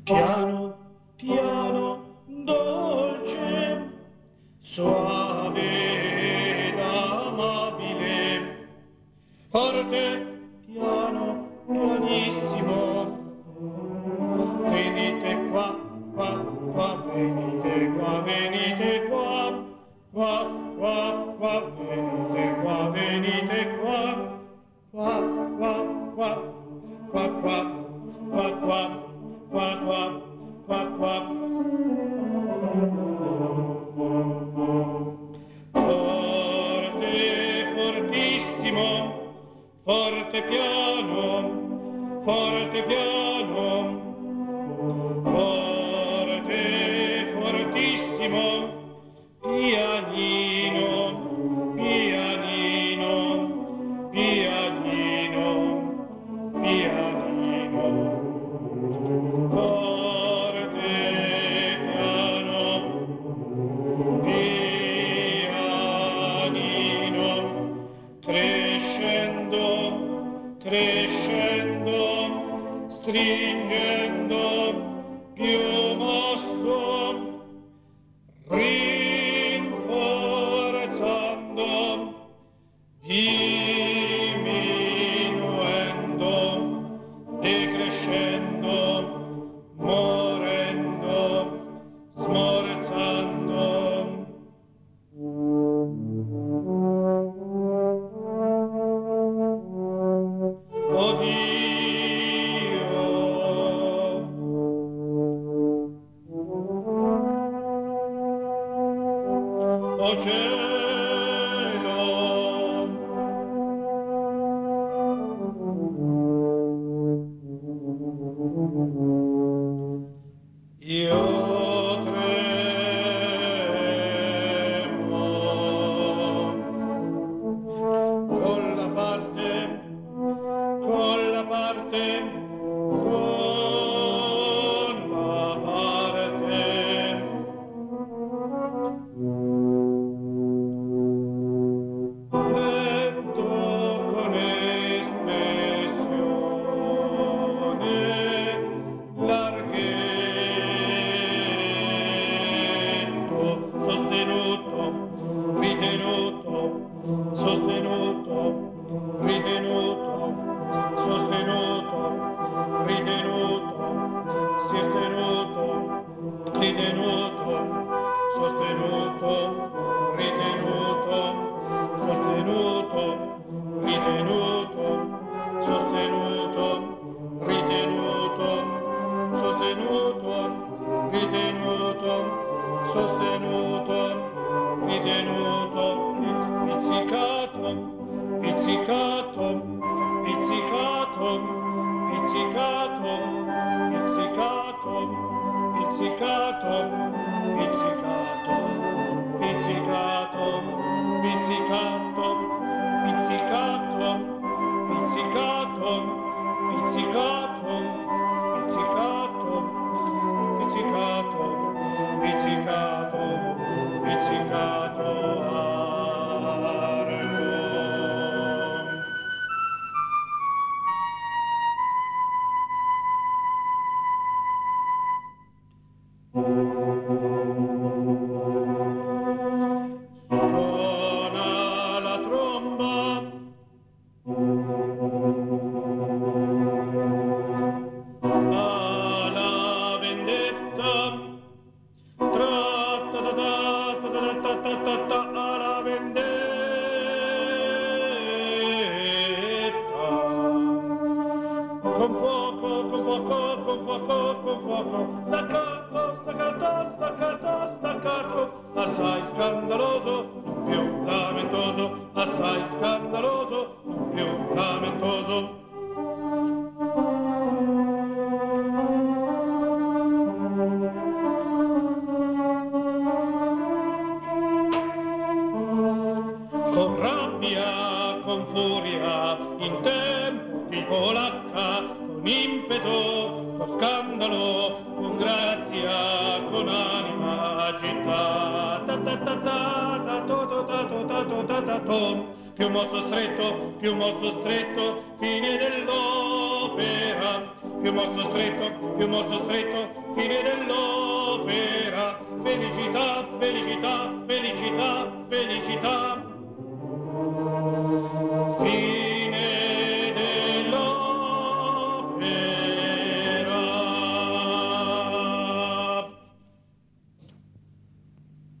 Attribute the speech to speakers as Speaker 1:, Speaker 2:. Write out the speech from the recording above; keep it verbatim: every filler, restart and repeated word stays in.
Speaker 1: piano, piano, dolce, soave ed amabile, forte, piano, pianissimo, venite qua, qua, qua, venite qua, venite qua, qua, qua, qua, venite qua, venite qua, qua, qua, qua, qua, qua, qua, qua, qua, qua, qua, qua. Forte, fortissimo, forte piano, forte piano, forte, fortissimo, pianino, pianino, pianino, pianino, forte, piano, pianino, crescendo, crescendo, stringendo, più mosso, rinforzando, diminuendo, decrescendo, morendo, smorzando. Oddio, o cielo, io tremo con la parte, con la parte, con la parte. Letto con espressione, larghetto, sostenuto, ritenuto, sostenuto, ritenuto, sostenuto, ritenuto, sostenuto, ritenuto, sostenuto, ritenuto, sostenuto, ritenuto, sostenuto, ritenuto, sostenuto, ritenuto, sostenuto, ritenuto, pizzicato, pizzicato, pizzicato, pizzicato, pizzicato, pizzicato, pizzicato, pizzicato, pizzicato, pizzicato, pizzicato, pizzicato, pizzicato, pizzicato, pizzicato, pizzicato, arco. Suona la tromba, alla vendetta, tratta da da ta ta ta ta ta ta alla vendetta, con fuoco, con fuoco, con fuoco, con fuoco, staccato, staccato, staccato, staccato, assai scandaloso, non più lamentoso, assai scandaloso, non più lamentoso. Con rabbia, con furia, in tempo di polacca, con impeto, con scandalo, con grazia, con anima agitata, ta ta ta ta ta to to ta to ta to ta ta tom, più mosso stretto, più mosso stretto, fine dell'opera. Più mosso stretto, più mosso stretto, fine dell'opera. Felicità, felicità, felicità, felicità. Fine